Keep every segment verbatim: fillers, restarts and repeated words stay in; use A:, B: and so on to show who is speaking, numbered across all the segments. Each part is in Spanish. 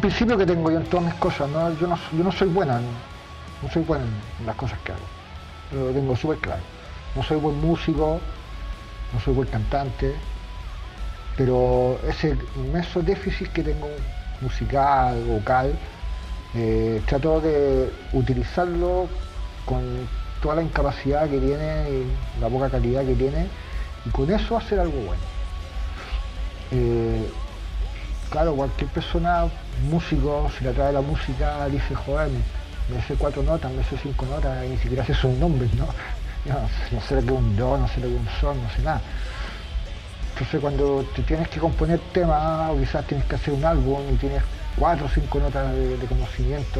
A: principio que tengo yo en todas mis cosas, ¿no? Yo, no, yo no soy buena, no, no soy buena en las cosas que hago, lo tengo súper claro. No soy buen músico, no soy buen cantante, pero ese inmenso déficit que tengo musical, vocal, eh, trato de utilizarlo con toda la incapacidad que tiene y la poca calidad que tiene, y con eso hacer algo bueno. Eh, claro, cualquier persona, músico, si le atrae la música, dice, joder, me sé cuatro notas, me sé cinco notas, y ni siquiera sé sus nombres, ¿no? No, no sé lo que es un do, no sé lo que es un sol, no sé nada. Entonces cuando te tienes que componer temas, o quizás tienes que hacer un álbum y tienes cuatro o cinco notas de, de conocimiento,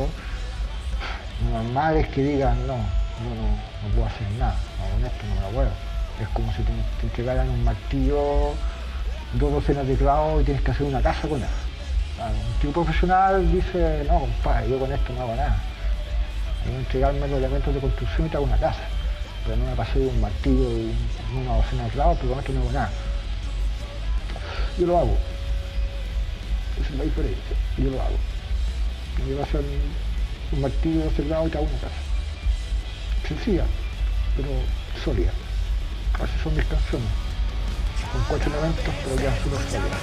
A: lo normal es que digas, no, yo no, no puedo hacer nada, no, con esto no me la puedo. Es como si te, te entregaran un martillo, dos docenas de clavos y tienes que hacer una casa con eso. Claro, un tío profesional dice, no compadre, yo con esto no hago nada. Hay que entregarme los elementos de construcción y te hago una casa. Pero no me pasé de un martillo y una docena de clavos, pero con esto no hago nada. Yo lo hago. Esa es la diferencia. Yo lo hago. Me voy a hacer un martillo, doce clavos y te hago una casa. Sencilla, pero sólida. Así son mis canciones. Con cuatro elementos, pero ya súper sólidas.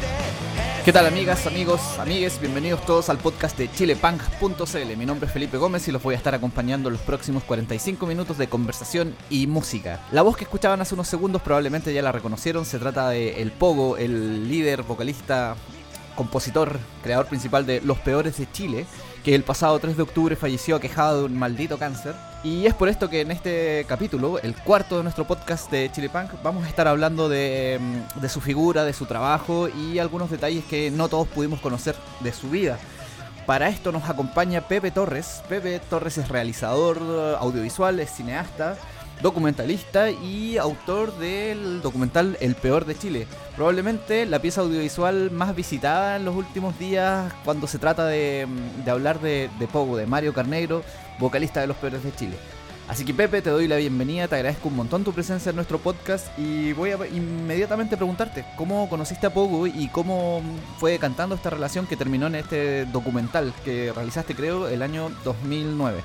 B: ¿Qué tal, amigas, amigos, amigues? Bienvenidos todos al podcast de chilepunk punto c l. Mi nombre es Felipe Gómez y los voy a estar acompañando en los próximos cuarenta y cinco minutos de conversación y música. La voz que escuchaban hace unos segundos probablemente ya la reconocieron. Se trata de El Pogo, el líder, vocalista, compositor, creador principal de Los Peores de Chile, que el pasado tres de octubre falleció aquejado de un maldito cáncer. Y es por esto que en este capítulo, el cuarto de nuestro podcast de Chilepunk, vamos a estar hablando de, de su figura, de su trabajo y algunos detalles que no todos pudimos conocer de su vida. Para esto nos acompaña Pepe Torres. Pepe Torres es realizador audiovisual, es cineasta, documentalista y autor del documental El Peor de Chile. Probablemente la pieza audiovisual más visitada en los últimos días cuando se trata de, de hablar de, de Pogo, de Mario Carneiro, vocalista de Los Peores de Chile. Así que Pepe, te doy la bienvenida, te agradezco un montón tu presencia en nuestro podcast y voy a inmediatamente preguntarte cómo conociste a Pogo y cómo fue decantando esta relación que terminó en este documental que realizaste, creo, el año dos mil nueve.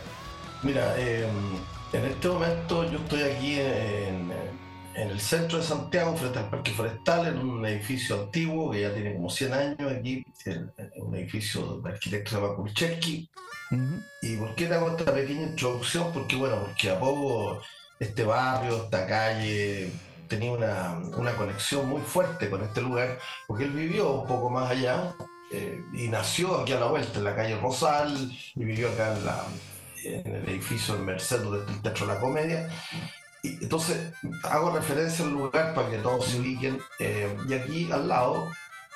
C: Mira, eh, en este momento yo estoy aquí en, en el centro de Santiago, frente al Parque Forestal, en un edificio antiguo que ya tiene como cien años aquí, en, en un edificio de arquitecto de Kulczewski. Uh-huh. ¿Y por qué te hago esta pequeña introducción? Porque bueno, porque a poco este barrio, esta calle, tenía una, una conexión muy fuerte con este lugar, porque él vivió un poco más allá eh, y nació aquí a la vuelta, en la calle Rosal, y vivió acá en la... en el edificio del Merced del Teatro de la Comedia. Y entonces hago referencia al lugar para que todos se ubiquen. Eh, y aquí al lado,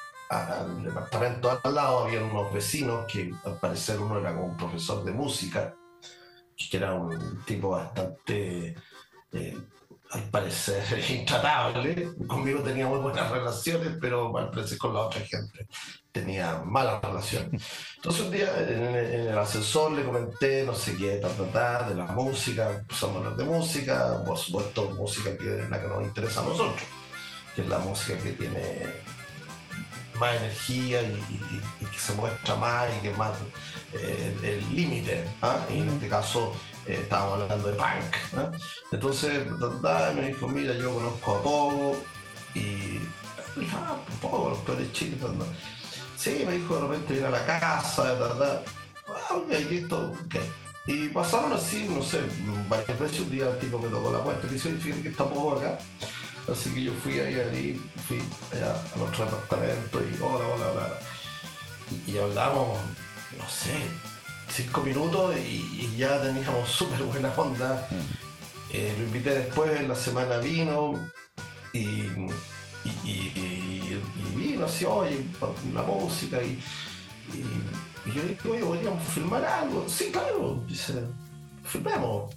C: al departamento al lado, había unos vecinos que al parecer uno era como un profesor de música, que era un tipo bastante, eh, al parecer, intratable. Conmigo tenía muy buenas relaciones, pero al parecer con la otra gente tenía malas relaciones. Entonces un día en, en el ascensor le comenté, no sé qué, ta, ta, ta, de la música, empezamos a hablar de música, por supuesto música que es la que nos interesa a nosotros, que es la música que tiene más energía y, y, y que se muestra más y que es más eh, el límite, ¿eh? Y en este caso eh, estábamos hablando de punk, ¿eh? Entonces ta, ta, ta, me dijo, mira, yo conozco a Pogo y dije, ah, Pogo, Los Peores de Chile, ta, ta. Sí, me dijo, de repente viene a la casa, de verdad. Ah, ok, listo, ok. Y pasaron así, no sé, varias veces. Un día el tipo me tocó la puerta y dice, fíjate que está Pogo acá. Así que yo fui ahí, ahí fui allá a nuestro departamento y hola, hola, hola. Y, y hablamos, no sé, cinco minutos y, y ya teníamos súper buena onda. Eh, lo invité después, en la semana vino y... Y, y, y, y vino así, oye, la música y, y, y yo dije, oye, podríamos filmar algo. Sí, claro, dice, filmemos.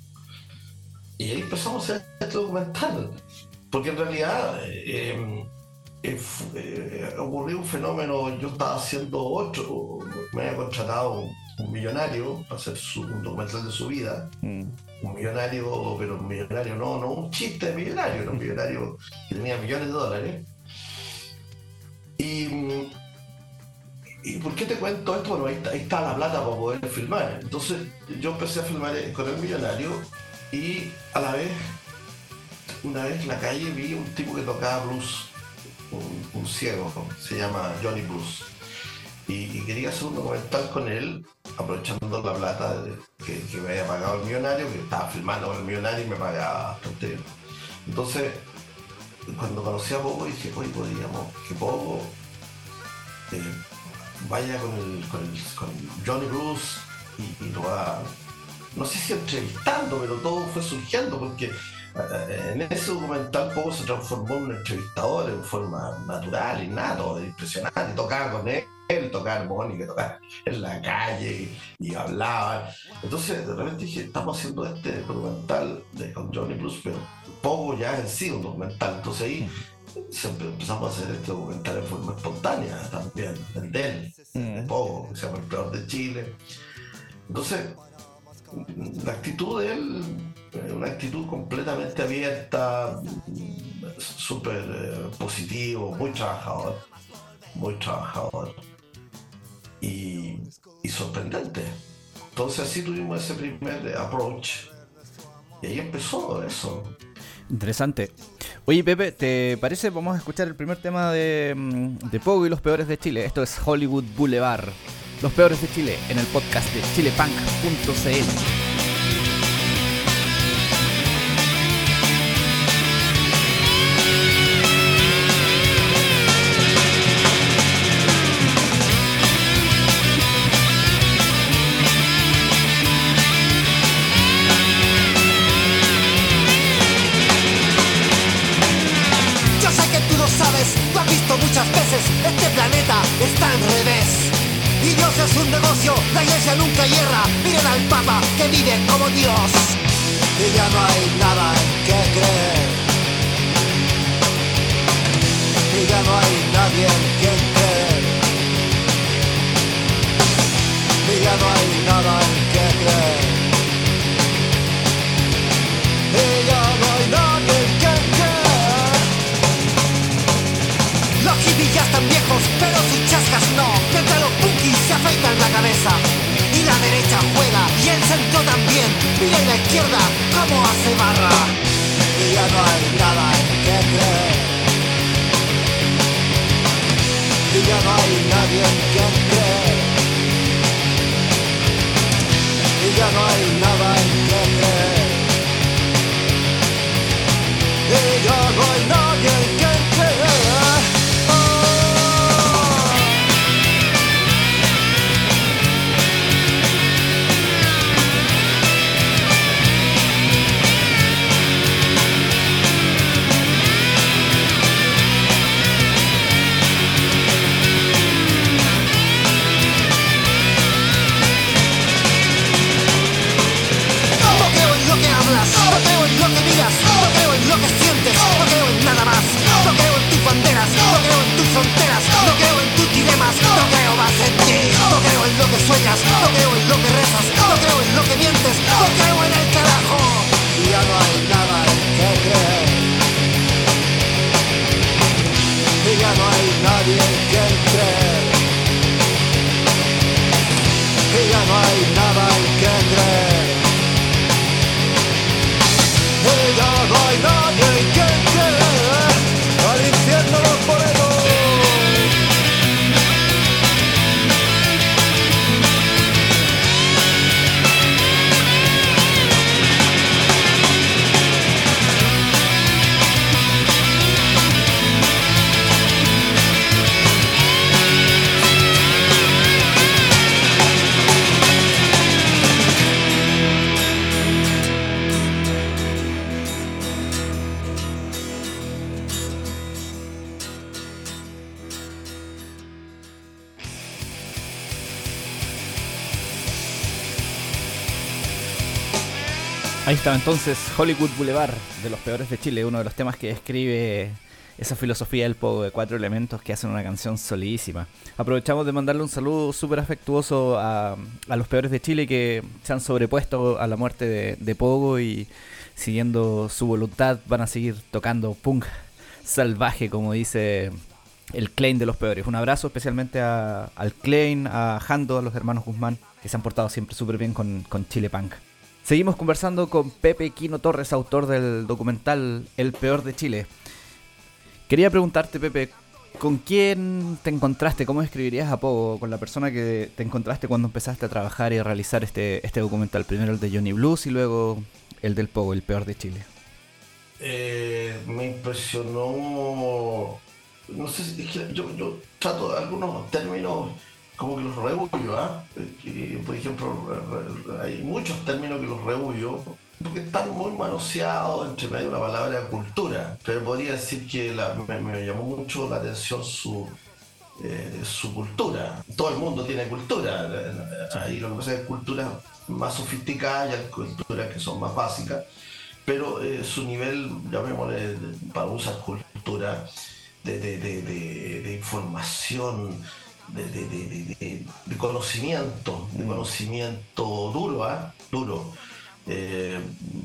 C: Y ahí empezamos a hacer este documental, porque en realidad eh, eh, eh, ocurrió un fenómeno. Yo estaba haciendo otro, me había contratado un, un millonario para hacer su, un documental de su vida. Mm. Un millonario, pero un millonario no, no un chiste de millonario, era un millonario que tenía millones de dólares. Y, ¿Y por qué te cuento esto? Bueno, ahí está, ahí está la plata para poder filmar. Entonces yo empecé a filmar con El Millonario y a la vez, una vez en la calle vi un tipo que tocaba blues, un, un ciego, se llama Johnny Blues. Y, y quería hacer un documental con él, aprovechando la plata de, que, que me había pagado El Millonario, que estaba filmando con El Millonario y me pagaba bastante bien. Entonces, cuando conocí a Pogo dije, oye, podríamos que Pogo eh, vaya con, el, con, el, con Johnny Blues y, y lo va, no sé si entrevistando, pero todo fue surgiendo porque eh, en ese documental Pogo se transformó en un entrevistador en forma natural, innato, impresionante, tocaba con él, él tocaba armónica, tocaba en la calle y, y hablaba. Entonces de repente dije, estamos haciendo este documental de, con Johnny Blues, pero Pogo ya en sí un documental, entonces ahí siempre empezamos a hacer este documental en forma espontánea también, el de él, de Pogo, que se llama El Peor de Chile. Entonces, la actitud de él, una actitud completamente abierta, súper eh, positivo, muy trabajador, muy trabajador y, y sorprendente. Entonces así tuvimos ese primer approach y ahí empezó eso.
B: Interesante. Oye, Pepe, ¿te parece? Vamos a escuchar el primer tema de, de Pogo y los peores de Chile. Esto es Hollywood Boulevard. Los peores de Chile en el podcast de chile punk punto c l.
D: Muchas veces este planeta está al revés y Dios es un negocio, la iglesia nunca hierra. Miren al Papa que vive como Dios y ya no hay nada en que creer y ya no hay nadie en quien creer y ya no hay nada en que creer y ya no hay nadie en quien creer. Los hippies ya están viejos, pero sus chascas no. Mientras los punkis se afeitan la cabeza y la derecha juega y el centro también. Mira en la izquierda cómo hace barra y ya no hay nada en que creer y ya no hay nadie en quien creer y ya no hay nada en que creer y ya no hay nadie en quien creer. No creo en lo que miras, no creo en lo que sientes, no creo en nada más. No creo en tus banderas, no creo en tus fronteras, no creo en tus dilemas, no creo más en ti. No creo en lo que sueñas, no creo en lo que rezas, no creo en lo que mientes, no creo en el carajo. Y ya no hay nada en que creer y ya no hay nadie en quien creer y ya no hay nada en que creer. Y ya no hay nadie en quien creer, al infierno los boletos.
B: Ahí estaba entonces Hollywood Boulevard de los peores de Chile, uno de los temas que describe esa filosofía del Pogo de cuatro elementos que hacen una canción solidísima. Aprovechamos de mandarle un saludo súper afectuoso a, a los peores de Chile que se han sobrepuesto a la muerte de, de Pogo y siguiendo su voluntad van a seguir tocando punk salvaje, como dice el Klein de los peores. Un abrazo especialmente a, al Klein, a Jando, a los hermanos Guzmán, que se han portado siempre súper bien con, con Chile Punk. Seguimos conversando con Pepe Quino Torres, autor del documental El Peor de Chile. Quería preguntarte, Pepe, ¿con quién te encontraste? ¿Cómo describirías a Pogo? Con la persona que te encontraste cuando empezaste a trabajar y a realizar este, este documental. Primero el de Johnny Blues y luego el del Pogo, El Peor de Chile.
C: Eh, me impresionó, no sé si yo, yo trato de algunos términos como que los rehuyo, ¿eh? Por ejemplo, hay muchos términos que los rehuyo porque están muy manoseados entre medio de una palabra de cultura, pero podría decir que la, me, me llamó mucho la atención su, eh, su cultura. Todo el mundo tiene cultura, ahí lo que pasa es que culturas más sofisticadas y hay culturas que son más básicas, pero eh, su nivel, llamémosle, para usar cultura, de, de, de, de, de información, de, de, de, de, de conocimiento, de conocimiento duro, ¿eh? duro. Eh,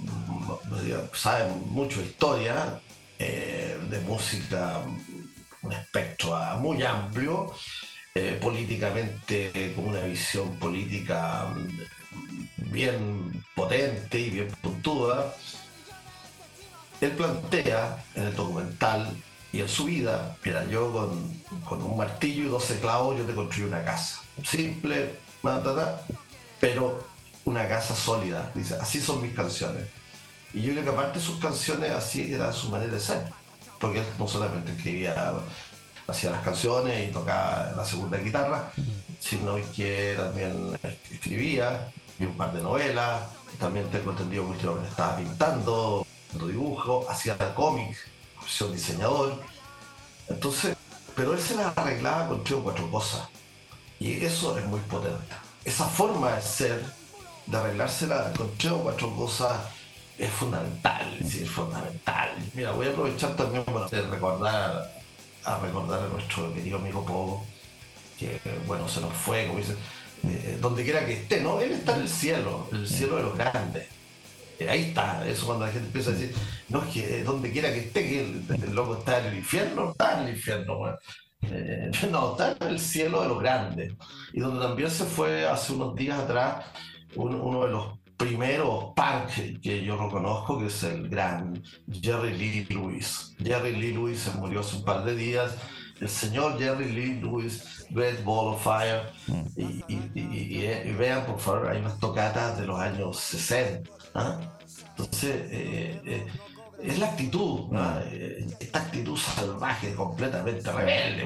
C: saben mucho de historia, eh, de música, un espectro muy amplio, eh, políticamente, con una visión política bien potente y bien puntuda. Él plantea en el documental y en su vida, mira, yo con, con un martillo y doce clavos yo te construí una casa. Simple, matata, pero una casa sólida. Dice, así son mis canciones. Y yo creo que aparte de sus canciones, así era su manera de ser. Porque él no solamente escribía, hacía las canciones y tocaba la segunda guitarra, sino que también escribía, y un par de novelas. También tengo entendido que últimamente estaba pintando, dibujo, hacía cómics, un diseñador. Entonces, pero él se las arreglaba con tres o cuatro cosas. Y eso es muy potente. Esa forma de ser, de arreglársela con tres o cuatro cosas, es fundamental, sí, es fundamental. Mira, voy a aprovechar también para recordar a recordar a nuestro querido amigo Pogo, que bueno, se nos fue, como dicen, eh, donde quiera que esté, ¿no? Él está en el cielo, el cielo de los grandes. Eh, ahí está, eso cuando la gente empieza a decir, no, es que eh, donde quiera que esté, que el, el loco está en el infierno, está en el infierno, bueno. Eh, no, está en el cielo de los grandes. Y donde también se fue hace unos días atrás un, uno de los primeros punk que yo reconozco, que es el gran Jerry Lee Lewis. Jerry Lee Lewis se murió hace un par de días. El señor Jerry Lee Lewis, Great Ball of Fire. Y, y, y, y, y vean, por favor, hay unas tocatas de los años sesenta. ¿Ah? Entonces, eh, eh, es la actitud, ¿no? Esta actitud salvaje, completamente rebelde.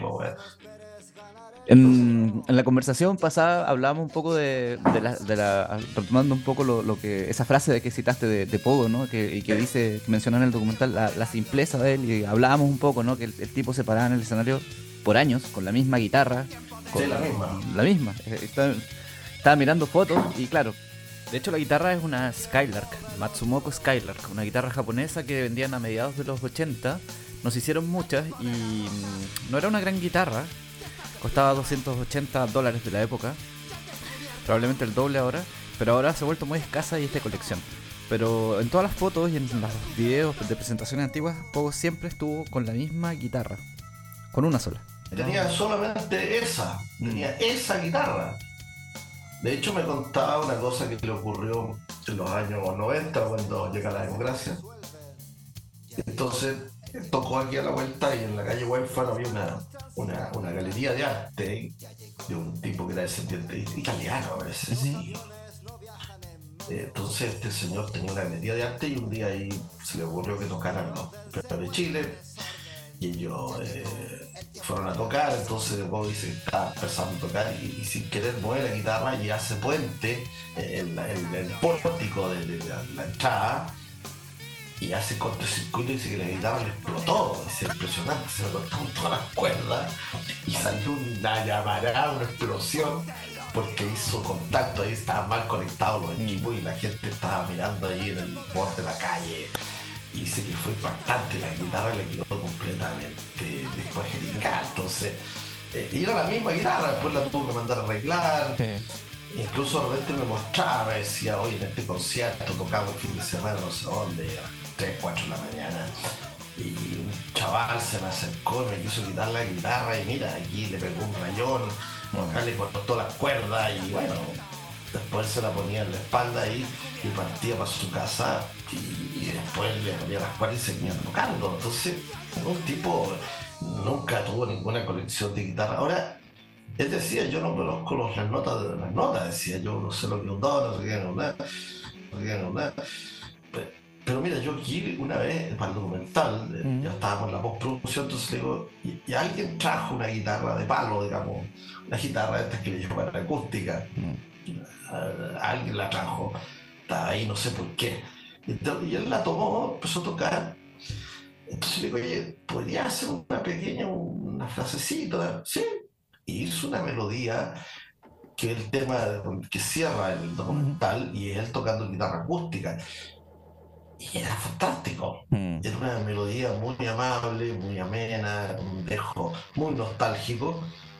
B: En, en la conversación pasada hablábamos un poco de, de, la, de la, retomando un poco lo, lo que esa frase de que citaste de, de Pogo, ¿no? Que, y que dice, que mencionó en el documental la, la simpleza de él, y hablábamos un poco, ¿no? Que el, el tipo se paraba en el escenario por años con la misma guitarra, con
C: sí, la misma,
B: la misma. Estaba, estaba mirando fotos y claro, de hecho la guitarra es una Skylark, Matsumoto Skylark, una guitarra japonesa que vendían a mediados de los ochenta. Nos hicieron muchas y no era una gran guitarra. Costaba doscientos ochenta dólares de la época, probablemente el doble ahora, pero ahora se ha vuelto muy escasa y es de colección. Pero en todas las fotos y en los videos de presentaciones antiguas, Pogo siempre estuvo con la misma guitarra, con una sola.
C: Tenía solamente esa, tenía esa guitarra. De hecho, me contaba una cosa que le ocurrió en los años noventa, cuando llega la democracia. Entonces, tocó aquí a la vuelta y en la calle Huérfano había una, una, una galería de arte de un tipo que era descendiente italiano, a veces. Sí. Entonces este señor tenía una galería de arte y un día ahí se le ocurrió que tocaran los Pepas de Chile y ellos eh, fueron a tocar. Entonces luego dice que estaba empezando a tocar y, y sin querer mueve la guitarra y hace puente en, la, en el pórtico de, de, de la, la entrada y hace cortocircuito y dice que la guitarra le explotó. Es impresionante, se le cortaron todas las cuerdas y salió una llamarada, una explosión, porque hizo contacto, ahí estaban mal conectados los equipos y la gente estaba mirando ahí en el borde de la calle. Y dice que fue impactante, la guitarra le quedó completamente después jeringal. Entonces, eh, y era la misma guitarra, después la tuvo que mandar a arreglar. Sí. Incluso de repente me mostraba, me decía, oye, en este concierto tocamos el fin de semana, no sé dónde, a las tres, cuatro de la mañana. y un chaval se me acercó y me quiso quitar la guitarra y mira, aquí le pegó un rayón, acá le cortó las cuerdas y bueno, después se la ponía en la espalda y, y partía para su casa y, y después le ponía las cuerdas y seguía tocando. Entonces, un tipo nunca tuvo ninguna colección de guitarra. Ahora, él decía, yo no conozco los, las notas de las notas, decía, yo no sé lo que es un do, no sé qué es un la, no sé qué es un la. Pero, pero mira, yo aquí una vez, para el documental, mm. ya estábamos en la postproducción, entonces le digo, y, y alguien trajo una guitarra de palo, digamos, una guitarra esta que le llaman acústica. Mm. Uh, alguien la trajo, estaba ahí, no sé por qué. Entonces, y él la tomó, empezó a tocar. Entonces le digo, oye, ¿podría hacer una pequeña, una frasecita? Sí. Y hizo una melodía que es el tema que cierra el documental mm. y es él tocando guitarra acústica. Y era fantástico. Mm. Era una melodía muy amable, muy amena, un dejo muy nostálgico.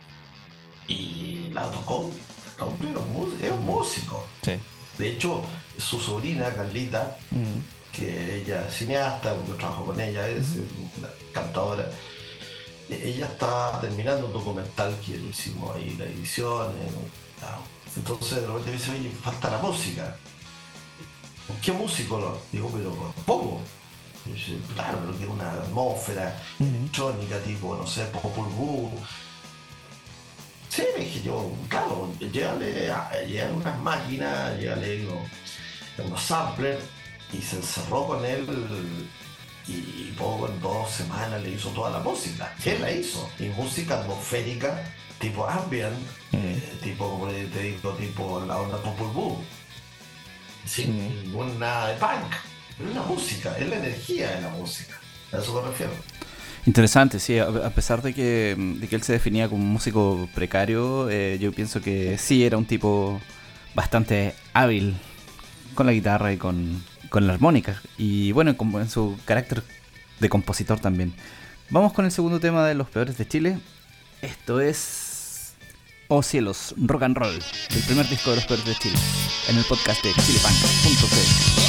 C: Y la tocó. Hombre, es un músico. Sí. De hecho, su sobrina, Carlita, mm. que ella es cineasta, yo trabajo con ella, es mm. una cantadora. Ella está terminando un documental que lo hicimos ahí, la edición. Entonces, de repente me dice, oye, falta la música. ¿Qué músico? Lo? Digo, pero poco. Y yo dice, claro, pero que una atmósfera mm. electrónica, tipo, no sé, Popol Vuh. Sí, le dije yo, claro, llévale, llévale unas máquinas, llévale unos, unos samplers, y se encerró con él y poco, en dos semanas le hizo toda la música. Él la hizo, y música atmosférica, tipo ambient, mm. eh, tipo, como te digo, tipo la onda Popol Vuh, sin mm. ningún nada de punk. Es una música, es la energía de la música, a eso me refiero.
B: Interesante, sí, a pesar de que, de que él se definía como un músico precario, eh, yo pienso que sí era un tipo bastante hábil con la guitarra y con, con la armónica, y bueno, en, en su carácter de compositor también. Vamos con el segundo tema de Los Peores de Chile. Esto es Oh Cielos, Rock and Roll, del primer disco de Los Peores de Chile, en el podcast de chilepunk punto c l.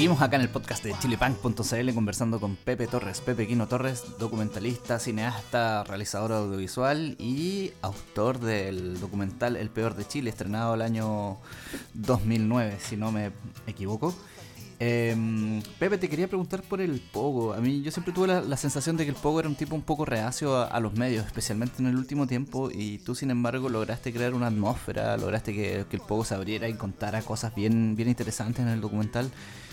B: Seguimos acá en el podcast de chilepunk punto c l conversando con Pepe Torres, Pepe Quino Torres, documentalista, cineasta, realizador audiovisual y autor del documental El Peor de Chile, estrenado el año dos mil nueve, si no me equivoco. Eh, Pepe, te quería preguntar por el Pogo. A mí yo siempre tuve la, la sensación de que el Pogo era un tipo un poco reacio a, a los medios, especialmente en el último tiempo, y tú sin embargo lograste crear una atmósfera, lograste que, que el Pogo se abriera y contara cosas bien, bien interesantes en el documental.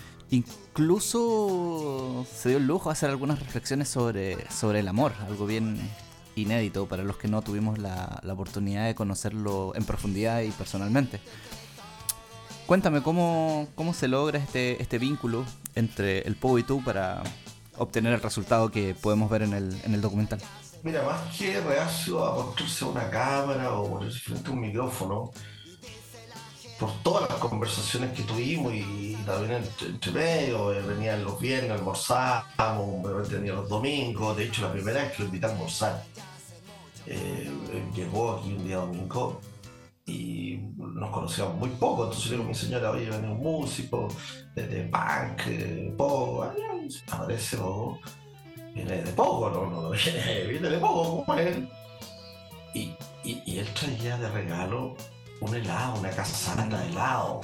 B: Incluso se dio el lujo de hacer algunas reflexiones sobre, sobre el amor, algo bien inédito para los que no tuvimos la, la oportunidad de conocerlo en profundidad y personalmente. Cuéntame, ¿cómo, cómo se logra este, este vínculo entre el Pogo y tú para obtener el resultado que podemos ver en el, en el documental?
C: Mira, más que reacio a ponerse una cámara o ponerse frente a un micrófono, por todas las conversaciones que tuvimos y también entre, entre medio, venían los viernes, almorzábamos, de repente venían los domingos. De hecho, la primera vez que lo invité a almorzar, eh, llegó aquí un día domingo y nos conocíamos muy poco, entonces le digo a mi señora, oye, viene un músico de, de punk, de Pogo, aparece Pogo, viene de Pogo, no, no, viene, viene de Pogo, como él. Y, y, y él traía de regalo un helado, una casata de helado.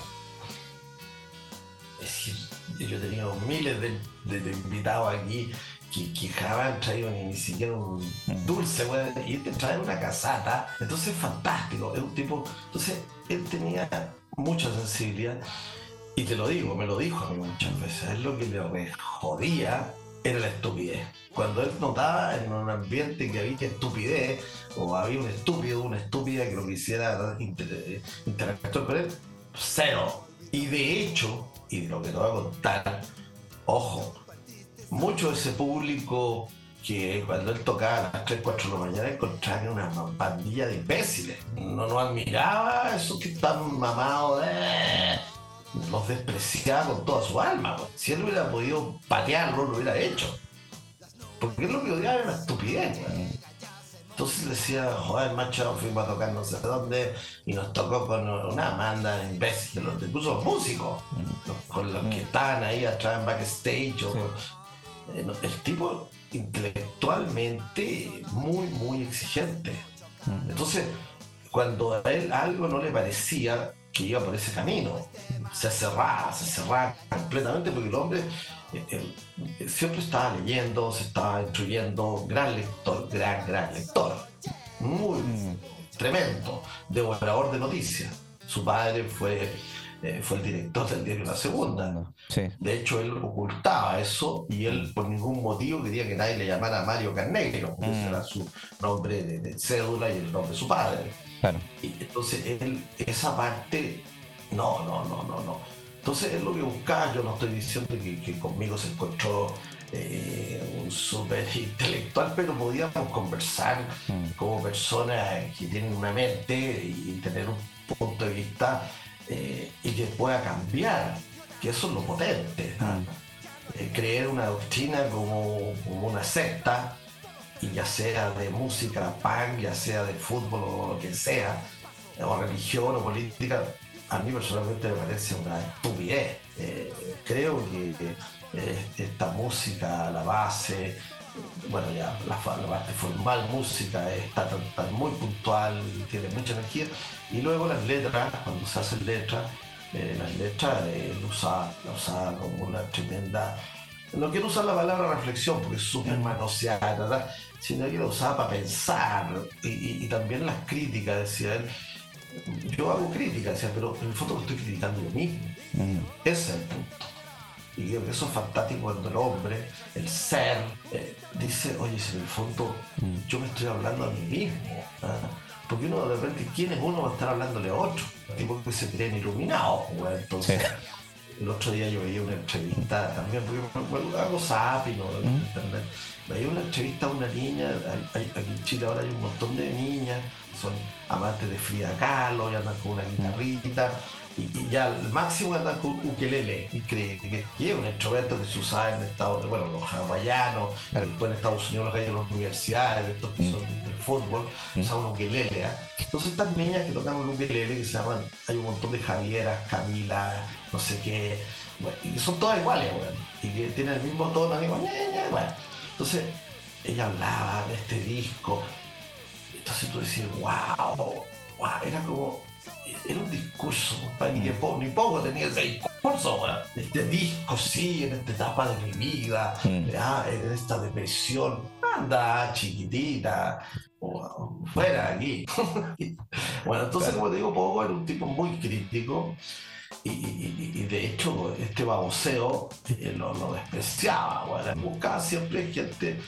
C: Es decir, yo tenía miles de, de, de invitados aquí que, que jamás han traído ni, ni siquiera un dulce, bueno, y él te trae una casata. Entonces es fantástico, es un tipo. Entonces él tenía mucha sensibilidad, y te lo digo, me lo dijo a mí muchas veces. Es lo que le jodía era la estupidez. Cuando él notaba en un ambiente que había estupidez, o había un estúpido, una estúpida que lo quisiera inter- interactuar con él, cero. Y de hecho, y de lo que te voy a contar, ojo, mucho de ese público que cuando él tocaba a las tres, cuatro de la mañana encontraba una pandilla de imbéciles. No nos admiraba esos que están mamados, eh, los despreciaba con toda su alma. Si él hubiera podido patearlo, lo hubiera hecho. Porque él lo que odiaba era la estupidez. Entonces le decía, joder, macho, fuimos a tocar no sé dónde y nos tocó con una banda de imbéciles, los, incluso los músicos, los, con los que estaban ahí atrás en backstage. O, sí. eh, el tipo intelectualmente muy, muy exigente. Entonces, cuando a él algo no le parecía que iba por ese camino, se cerraba, se cerraba completamente, porque el hombre eh, eh, siempre estaba leyendo, se estaba instruyendo, gran lector, gran, gran lector, muy mm. tremendo, devorador de noticias. Su padre fue, eh, fue el director del diario La Segunda. Sí. De hecho, él ocultaba eso, y él por ningún motivo quería que nadie le llamara Mario Carneiro, porque mm. ese era su nombre de, de cédula y el nombre de su padre. Claro. Y entonces él, esa parte, no, no, no, no, no. Entonces es lo que buscaba. Yo no estoy diciendo que, que conmigo se encontró eh, un súper intelectual, pero podíamos conversar mm. como personas que tienen una mente y tener un punto de vista eh, y que pueda cambiar, que eso es lo potente. Mm. Eh, creer una doctrina como, como una secta, y ya sea de música, punk, ya sea de fútbol o lo que sea, o religión o política, a mí personalmente me parece una estupidez. Eh, creo que eh, esta música, la base, bueno, ya la, la parte formal, música, está tan, tan muy puntual, tiene mucha energía, y luego las letras, cuando se hacen letras, eh, las letras eh, lo usaba, lo usaba como una tremenda. No quiero usar la palabra reflexión porque es súper manoseada, ¿verdad? Sino que la usaba para pensar, y, y, y también las críticas, decía él. Yo hago críticas, decía, pero en el fondo estoy criticando lo mismo. Mm. Ese es el punto. Y creo que eso es fantástico cuando el hombre, el ser, eh, dice, oye, si en el fondo mm. yo me estoy hablando a mí mismo. ¿Ah? Porque uno de repente, ¿quién es uno para estar hablándole a otro? Tipo que se creen iluminados, ¿no? Entonces. Sí. El otro día yo veía una entrevista también, porque bueno, hago zapping, ¿no? En internet. Veía una entrevista a una niña, aquí en Chile ahora hay un montón de niñas, son amantes de Frida Kahlo y andan con una guitarrita. Y, y ya al máximo andan con ukelele, increíble, que, que es un instrumento que se usa en Estados Unidos, bueno, los hawaianos, después en Estados Unidos los hay en las universidades, estos que son del fútbol, usan un ukelele. ¿eh? Entonces estas niñas que tocan un ukelele, que se llaman, hay un montón de Javieras, Camila, no sé qué, bueno, y que son todas iguales, bueno, y que tienen el mismo tono, y bueno, bueno. Entonces ella hablaba de este disco, entonces tú decías, wow, wow, era como... Era un discurso, compadre, ni, poco, ni poco tenía ese discurso, man. Este disco, sí, en esta etapa de mi vida, mm. ah, en esta depresión, anda, chiquitita, oh, fuera de aquí. Bueno, entonces, claro. Como te digo, Pogo era un tipo muy crítico y, y, y de hecho, este baboseo eh, lo, lo despreciaba, bueno. Buscaba siempre gente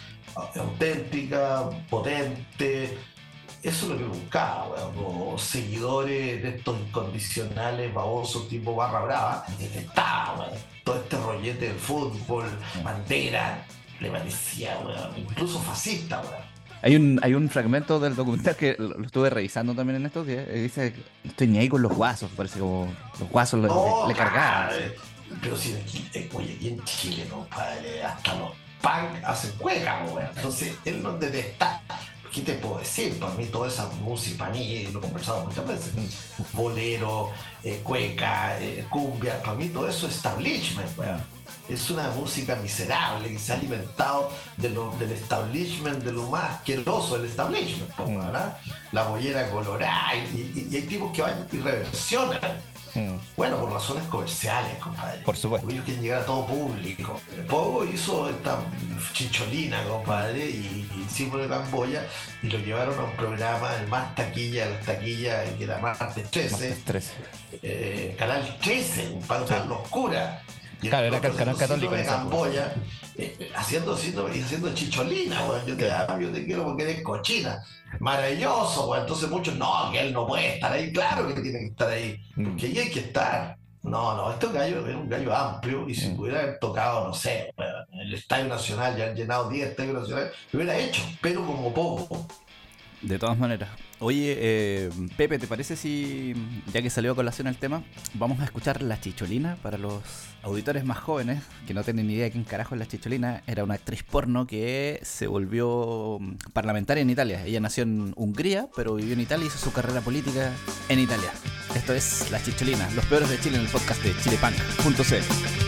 C: auténtica, potente. Eso es lo que buscaba, weón, como seguidores de estos incondicionales, babosos, tipo barra brava, detestaba, weón, todo este rollete del fútbol, bandera, le parecía, weón, incluso fascista, weón.
B: Hay un, hay un fragmento del documental que lo estuve revisando también en estos días, y dice, estoy ni ahí con los guasos, parece como los guasos
C: no,
B: le, le cargaban.
C: Pero si aquí, eh, oye, aquí en Chile, compadre, hasta los punk hacen cueca, weón, entonces él nos detesta. ¿Qué te puedo decir? Para mí toda esa música, para mí, lo he conversado muchas veces, bolero, eh, cueca, eh, cumbia, para mí todo eso es establishment, weón. Es una música miserable que se ha alimentado de lo, del establishment, de lo más asqueroso del establishment, ¿verdad? La bollera colorada, y, y, y hay tipos que van y reversionan. Mm. Bueno, por razones comerciales, compadre.
B: Por supuesto.
C: Porque ellos quieren llegar a todo público. Pogo hizo esta chicholina, compadre, y, y símbolo de Camboya, y lo llevaron a un programa, el más taquilla, las taquillas, que era Martes trece.
B: trece.
C: Eh, Canal trece, para usar sí. Locura. Y
B: claro, era el canal católico
C: de Camboya, eh, haciendo, haciendo, haciendo chicholina, bueno, yo, te, yo te quiero porque eres cochina. Maravilloso, bueno. Entonces muchos, no, que él no puede estar ahí, claro que tiene que estar ahí, porque ahí hay que estar. No, no, este gallo era un gallo amplio, y si pudiera haber tocado, no sé, bueno, el Estadio Nacional, ya han llenado diez Estadios Nacionales, lo hubiera hecho, pero como poco.
B: De todas maneras. Oye, eh, Pepe, ¿te parece si, ya que salió a colación el tema, vamos a escuchar La Chicholina? Para los auditores más jóvenes que no tienen ni idea de quién carajo es La Chicholina, era una actriz porno que se volvió parlamentaria en Italia. Ella nació en Hungría, pero vivió en Italia y hizo su carrera política en Italia. Esto es La Chicholina, los peores de Chile, en el podcast de chile punk punto c l.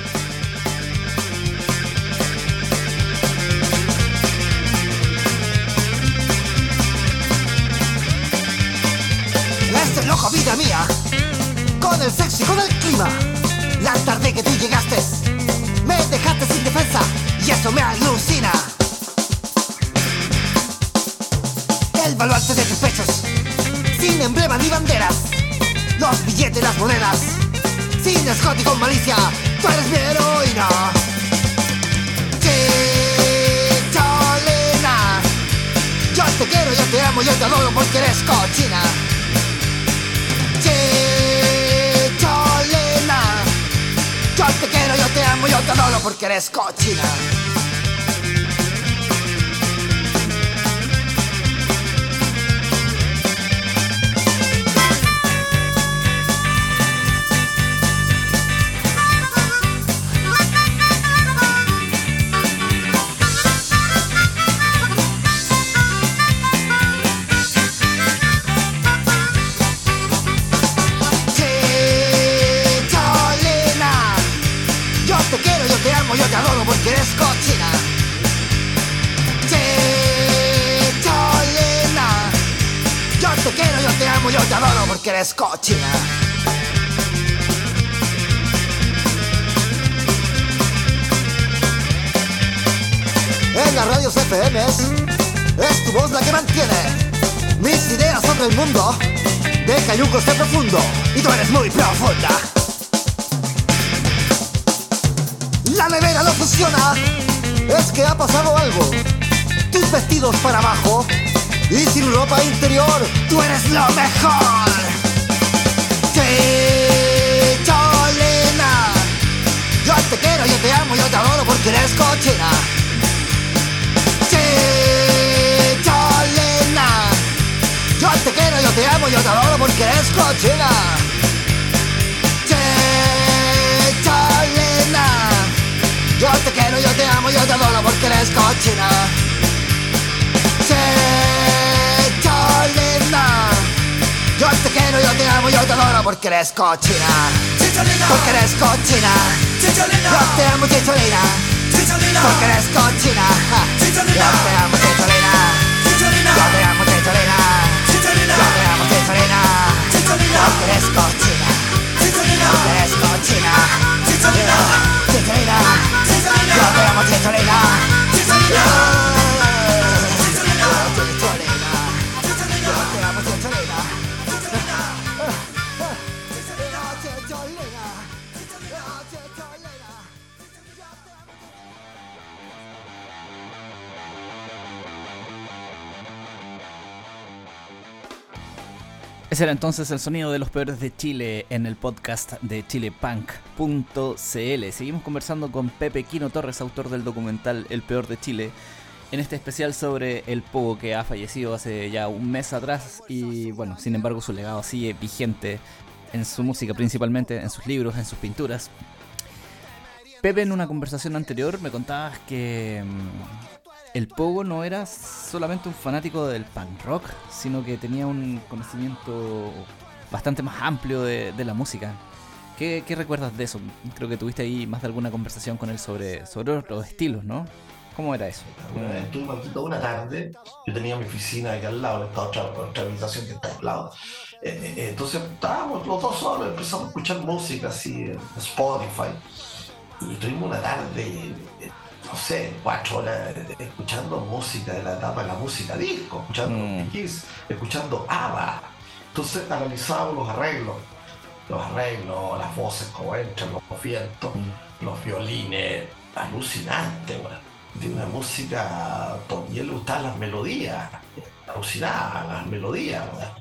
D: Este loco vida mía, con el sexo y con el clima. La tarde que tú llegaste, me dejaste sin defensa, y eso me alucina. El baluarte de tus pechos, sin emblema ni banderas, los billetes, las monedas, sin escote y con malicia, tú eres mi heroína. Chicholina, yo te quiero, yo te amo, yo te adoro porque eres cochina. Chicholina, yo te quiero, yo te amo, yo te adoro porque eres cochina. Yo te adoro porque eres cochina. Chicholina, yo te quiero, yo te amo, yo te adoro porque eres cochina. En las radios F M es tu voz la que mantiene mis ideas sobre el mundo de cayucos de profundo, y tú eres muy profunda. La nevera no funciona, es que ha pasado algo. Tus vestidos para abajo y sin ropa interior, tú eres lo mejor. Chicholina, yo te quiero, yo te amo, yo te adoro porque eres cochina. Chicholina, yo te quiero, te amo, yo te adoro porque eres cochina. Chicholina. Yo te quiero, yo te amo, yo te adoro porque eres cochina. Chicholina. Yo te quiero, yo te amo, yo te adoro porque eres cochina. Chicholina. Porque eres cochina. Chicholina. Yo te amo, Chicholina. Chicholina. Porque eres cochina. Chicholina. Yo te amo, Chicholina. Chicholina. Yo te amo, Chicholina. Chicholina. Yo te amo, Chicholina. Chicholina. Porque eres cochina. Chicholina. Porque eres cochina. Chicholina. Chicholina. Chicholina. Yo te amo, Chicholina. Chicholina. Chicholina. Yo te amo, Chicholina.
B: Ese era entonces el sonido de los peores de Chile en el podcast de chilepunk punto cl. Seguimos conversando con Pepe Quino Torres, autor del documental El Peor de Chile, en este especial sobre el Pogo, que ha fallecido hace ya un mes atrás y bueno, sin embargo su legado sigue vigente en su música, principalmente en sus libros, en sus pinturas. Pepe, en una conversación anterior me contabas que el Pogo no era solamente un fanático del punk rock, sino que tenía un conocimiento bastante más amplio de, de la música. ¿Qué, ¿Qué recuerdas de eso? Creo que tuviste ahí más de alguna conversación con él sobre, sobre otros estilos, ¿no? ¿Cómo era eso?
C: Una vez estuve aquí toda una tarde, yo tenía mi oficina aquí al lado, esta otra, otra habitación que está al lado. Eh, eh, entonces estábamos los dos solos, empezamos a escuchar música así en Spotify. Y tuvimos una tarde, eh, no sé, cuatro horas escuchando música de la etapa de la música disco, escuchando mm. Kiss, escuchando ABBA. Entonces analizábamos los arreglos, los arreglos, las voces como entran, los vientos, mm. los violines, alucinante, bueno, de una música, y él le gustaban las melodías, alucinaba las melodías, bueno.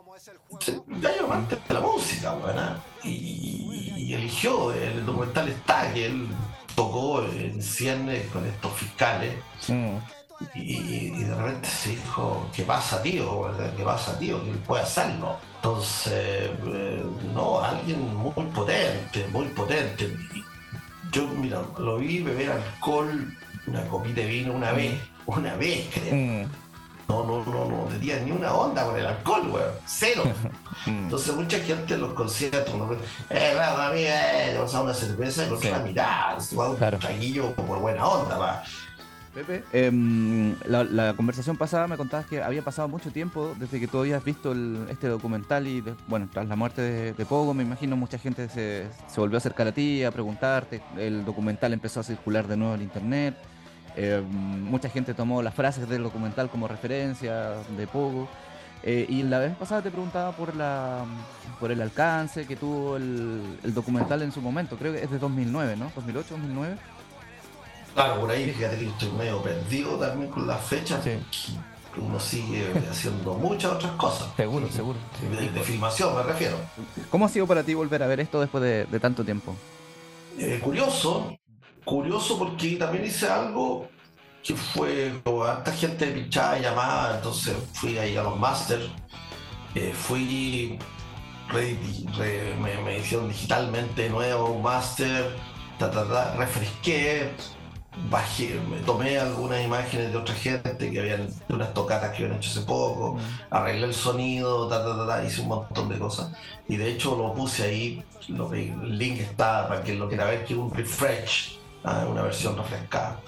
C: Ya yo amante de la música, bueno, y, y eligió, el documental está, que él tocó en ciernes con estos fiscales, mm. y, y de repente se dijo, ¿qué pasa, tío? ¿Verdad? ¿Qué pasa, tío? Que él puede hacerlo. Entonces, eh, no, alguien muy potente, muy potente. Yo, mira, lo vi beber alcohol, una copita de vino una vez, una vez, creo. Mm. No, no, no, no tenía ni una onda con el alcohol, weón. Cero. Entonces mucha gente los conciertos, ¿no? Eh, bueno, a mí, eh, te pasaba una cerveza y lo que la mirada, un claro. traguillo por buena onda, va.
B: Pepe, eh, la, la conversación pasada me contabas que había pasado mucho tiempo desde que tú habías visto el, este documental y, de, bueno, tras la muerte de, de Pogo, me imagino mucha gente se, se volvió a acercar a ti, a preguntarte, el documental empezó a circular de nuevo en internet. Eh, mucha gente tomó las frases del documental como referencia de Pogo, eh, y la vez pasada te preguntaba por la por el alcance que tuvo el, el documental en su momento. Creo que es de dos mil nueve, ¿no? ¿dos mil ocho, dos mil nueve?
C: Claro, por ahí fíjate que estoy medio perdido también con las fechas, sí. Uno sigue haciendo muchas otras cosas.
B: Seguro, seguro.
C: De, de, de filmación me refiero.
B: ¿Cómo ha sido para ti volver a ver esto después de, de tanto tiempo?
C: Eh, curioso. Curioso porque también hice algo que fue como harta gente pinchada, llamada, entonces fui ahí a los masters, eh, fui, re, re, me, me hicieron digitalmente de nuevo un máster, ta, ta, ta, refresqué, bajé, me tomé algunas imágenes de otra gente que habían, de unas tocatas que habían hecho hace poco, mm. arreglé el sonido, ta, ta, ta, ta, hice un montón de cosas y de hecho lo puse ahí, lo, el link está para quien lo quiera ver, que es un refresh. Ah, una versión refrescada.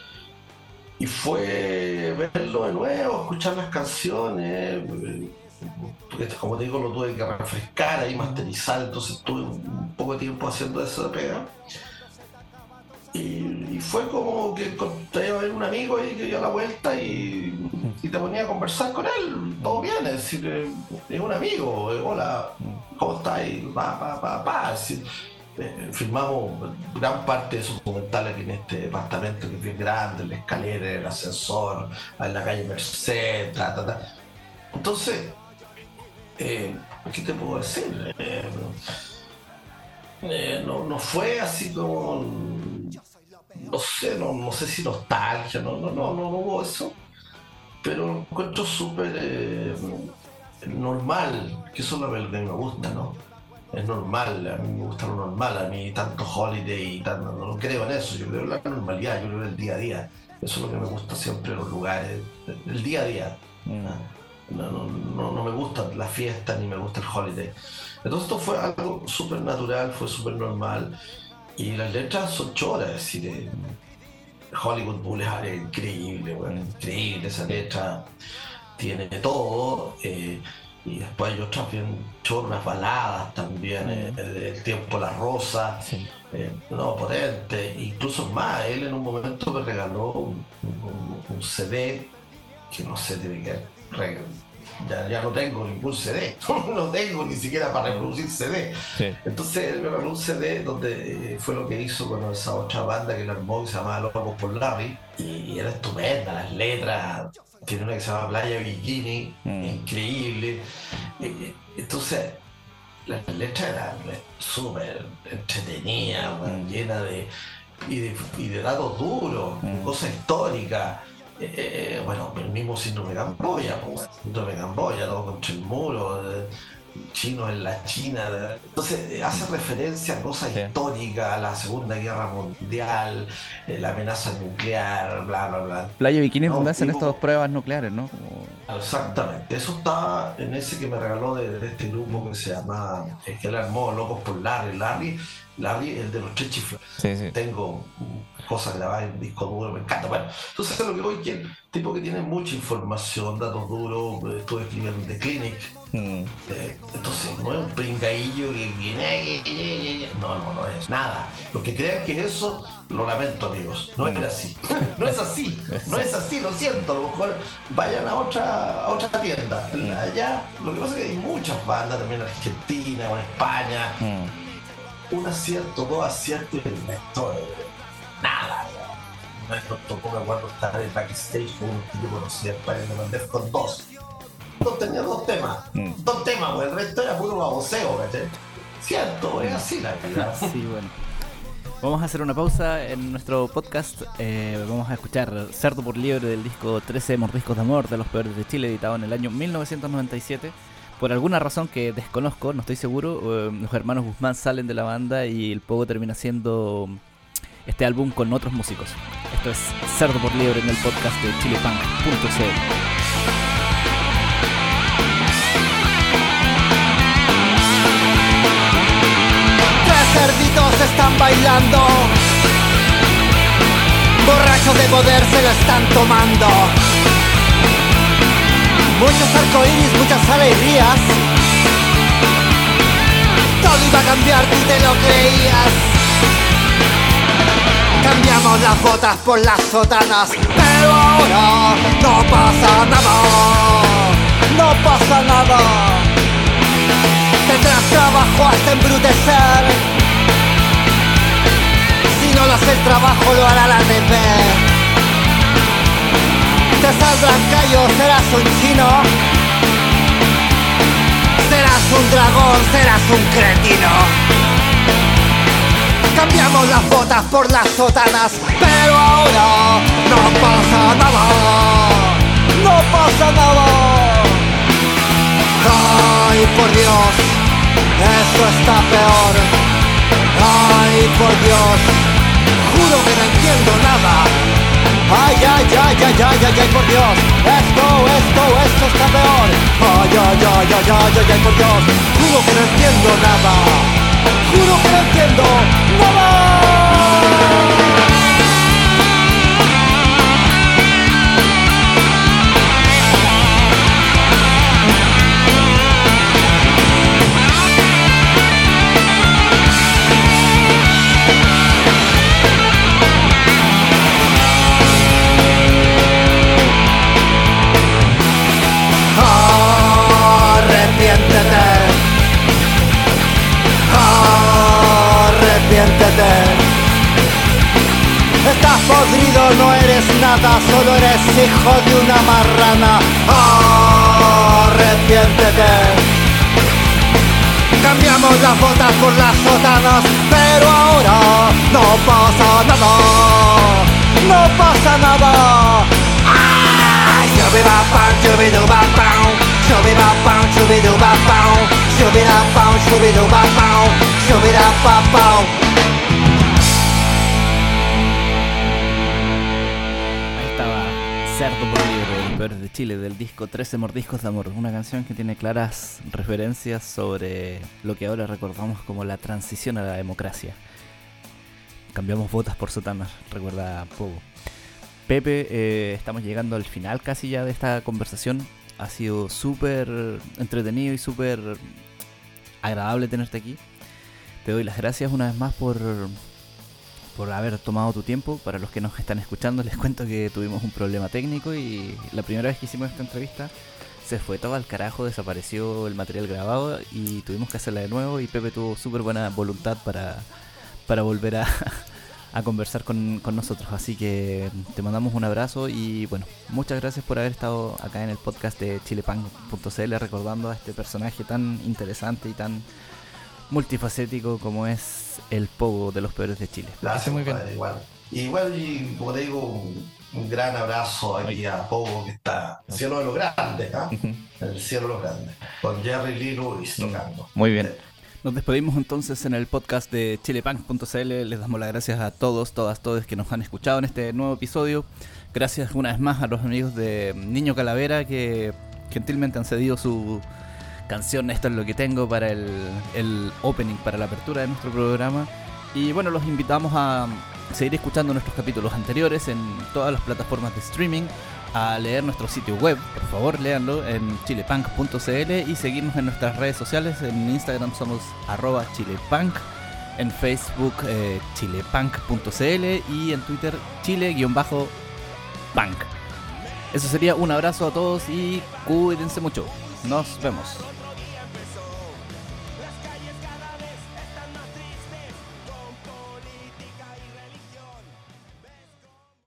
C: Y fue verlo de nuevo, escuchar las canciones, porque como te digo lo tuve que refrescar ahí, masterizar, entonces tuve un poco de tiempo haciendo eso de pega. Y, y fue como que te iba a ver un amigo ahí que dio la vuelta y, y te ponía a conversar con él, todo bien, es decir, es un amigo, hola, ¿cómo estás? Pa, pa, pa, pa, es decir, Eh, filmamos gran parte de sus documentales aquí en este departamento que es bien grande, la escalera, el ascensor, en la calle Merced, ta, ta, ta. Entonces, eh, ¿qué te puedo decir? Eh, eh, no, no fue así como, no sé, no, no sé si nostalgia, no, no, no, no, no hubo eso, pero lo encuentro súper, eh, no normal, que eso es lo que a mí me gusta, ¿no? Es normal, a mí me gusta lo normal, a mí tanto holiday y tanto, no creo en eso, yo creo en la normalidad, yo creo en el día a día. Eso es lo que me gusta siempre en los lugares, el día a día. Mm. No, no, no, no me gusta la fiesta ni me gusta el holiday. Entonces esto fue algo súper natural, fue súper normal. Y las letras son choras, es decir, Hollywood Boulevard es increíble, bueno, increíble esa letra, tiene de todo. Eh, y después hay otras bien choras, baladas también, eh, El tiempo la rosa, sí. eh, no, potente, incluso más, él en un momento me regaló un, un, un C D, que no sé, tiene que regalar. Ya, ya no tengo ningún C D, no tengo ni siquiera para reproducir C D. Sí. Entonces él me regaló un C D donde eh, fue lo que hizo con esa otra banda que él armó, que se llamaba Locos por Larry, y, y era estupenda, las letras, tiene una que se llama Playa Bikini, mm. increíble. Eh, entonces las letras eran súper entretenidas, mm. llenas de y, de y de datos duros, mm. cosas históricas. Eh, bueno, el mismo síndrome de Camboya, pues, síndrome de Camboya, todo contra el muro, eh, chinos en la China. Eh. Entonces eh, hace referencia a cosas sí. históricas, a la Segunda Guerra Mundial, eh, la amenaza nuclear, bla, bla, bla.
B: Playa Bikini, no, donde hacen tipo... estas pruebas nucleares, ¿no? Como...
C: Exactamente, eso está en ese que me regaló de, de este grupo que se llama, es que él armó Locos por Larry, Larry, Larry, el de los tres chiflados. Sí, sí. Tengo cosas grabadas en disco duro, me encanta. Bueno, entonces lo que voy que el tipo que tiene mucha información, datos duros, estuve escribiendo The Clinic. Mm. Eh, entonces no es un pringaillo que viene, no, no, no es nada. Los que crean que es eso, lo lamento, amigos, no mm. es así. No es así, no es así, lo siento. A lo mejor vayan a otra, a otra tienda. Allá, lo que pasa es que hay muchas bandas también en Argentina o en España. Mm. Un acierto, dos aciertos y el resto eh, nada. No es nos tocó, me acuerdo, estar en backstage con un que yo conocía en España, me mandé con dos. Dos tenía dos temas, mm. dos temas, pues el resto era puro baboseo, ¿cachai? Cierto, es así la vida.
B: Sí, bueno. Vamos a hacer una pausa en nuestro podcast. Eh, vamos a escuchar Cerdo por Liebre del disco trece Mordiscos de Amor de Los Peores de Chile, editado en el año mil novecientos noventa y siete. Por alguna razón que desconozco, no estoy seguro, eh, los hermanos Guzmán salen de la banda y el Pogo termina haciendo este álbum con otros músicos. Esto es Cerdo por Liebre en el podcast de chilepunk punto c l.
D: Tres cerditos están bailando, borrachos de poder se lo están tomando. Muchos arcoíris, muchas alegrías. Todo iba a cambiar, tú te lo creías. Cambiamos las botas por las sotanas, pero ahora no pasa nada. No pasa nada. Tendrás trabajo hasta embrutecer. Si no lo hace el trabajo, lo hará la T V. Te saldrán callos, serás un chino, serás un dragón, serás un cretino. Cambiamos las botas por las sotanas, pero ahora no pasa nada, no pasa nada. Ay, por Dios, esto está peor. Ay, por Dios, juro que no entiendo nada. Ay, ay, ay, ay, ay, ay, ay, por Dios. Esto, esto, esto está peor. Ay, ay, ay, ay, ay, ay, ay, por Dios. Juro que no entiendo nada. Juro que no entiendo nada. Arrepiéntete. Estás podrido, no eres nada, solo eres hijo de una marrana. Arrepiéntete. Cambiamos las botas por las sotanas, pero ahora no pasa nada. No pasa nada. ¡Ah! Yo me va pan, yo me no va pan. Shoo-be-da-bow, shoo-be-do-ba-bow, shoo-be-da-bow, shoo-be-do-ba-bow, shoo-be-da-ba-bow.
B: Cerdo por Libre, de los Peores de Chile, del disco trece Mordiscos de Amor, una canción que tiene claras referencias sobre lo que ahora recordamos como la transición a la democracia. Cambiamos botas por sotanas, recuerda Pogo. Pepe, eh, estamos llegando al final casi ya de esta conversación. Ha sido súper entretenido y súper agradable tenerte aquí. Te doy las gracias una vez más por... por haber tomado tu tiempo. Para los que nos están escuchando, les cuento que tuvimos un problema técnico y la primera vez que hicimos esta entrevista se fue todo al carajo, desapareció el material grabado y tuvimos que hacerla de nuevo, y Pepe tuvo súper buena voluntad para, para volver a, a conversar con, con nosotros. Así que te mandamos un abrazo y bueno, muchas gracias por haber estado acá en el podcast de chilepunk punto c l, recordando a este personaje tan interesante y tan multifacético como es el Pogo de los Peores de Chile.
C: Gracias, muy bien. Igual. Igual, y como te digo, un, un gran abrazo aquí a Pogo, que está en el cielo de los grandes, ¿eh? Uh-huh. En el cielo de los grandes, con Jerry Lee Lewis tocando.
B: Muy bien. Nos despedimos entonces en el podcast de chilepunk punto c l. Les damos las gracias a todos, todas, todos que nos han escuchado en este nuevo episodio. Gracias una vez más a los amigos de Niño Calavera, que gentilmente han cedido su canción Esto es lo que tengo para el, el opening, para la apertura de nuestro programa. Y bueno, los invitamos a seguir escuchando nuestros capítulos anteriores en todas las plataformas de streaming, a leer nuestro sitio web, por favor léanlo, en chilepunk punto c l, y seguirnos en nuestras redes sociales. En Instagram somos arroba chilepunk, en Facebook eh, chilepunk punto c l y en Twitter chile-punk. Eso sería, un abrazo a todos y cuídense mucho. Nos vemos.